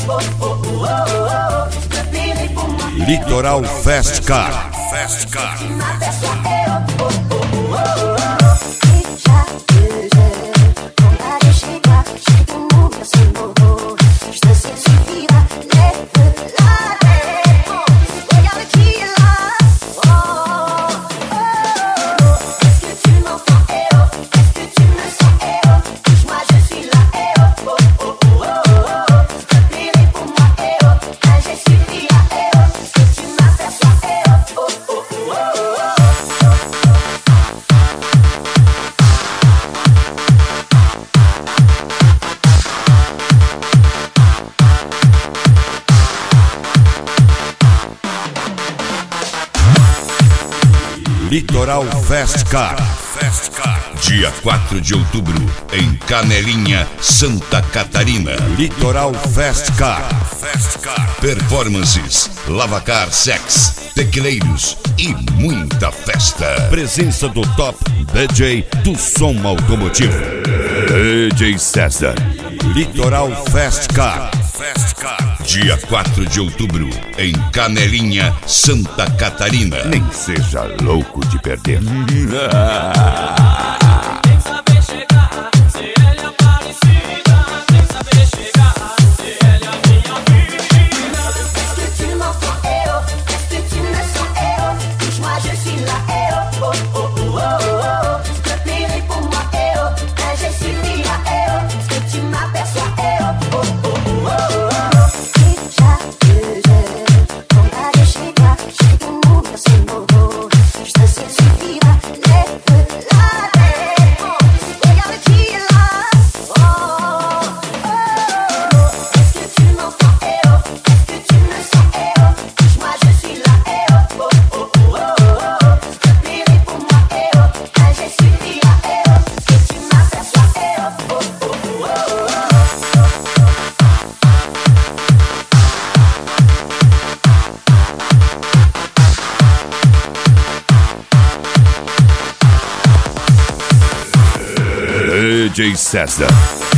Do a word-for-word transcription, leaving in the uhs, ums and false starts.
Litoral Fast Car. Fast Car. Litoral Fast Car. Fast Car. Dia quatro de outubro, em Canelinha, Santa Catarina. Litoral Fast Car. Fast Car. Performances, lavacar sex, tequileiros e muita festa. Presença do top D J do som automotivo, D J César. Litoral Fast Car. Fast Car. Dia quatro de outubro, em Canelinha, Santa Catarina. Nem seja louco de perder. Tem que saber chegar, se ela é parecida. Tem que saber chegar, se ela é a minha vida. Est-ce que tu m'entends, eh oh? Est-ce que tu me sens, eh oh? Touche-moi, je suis là, eh oh. Oh oh oh oh oh. S'il te plaît, réponds-moi, eh oh. Un geste suffira, eh oh. Est-ce que tu m'aperçois, eh oh? Oh oh oh oh oh. Déjà deux heures, qu'on va de chez toi. J'ai ton nom dans ce mot. Je te sais suffira, lève la tête. Regarde qui est là. Oh oh oh. Est-ce que tu m'entends, eh oh? Est-ce que tu me sens, eh oh? Touche-moi, je suis là, eh oh. Oh oh oh oh oh. S'il te plaît, réponds-moi, eh oh. Un geste suffira, eh oh. Est-ce que tu m'aperçois, eh oh? Oh oh oh oh oh. D J César.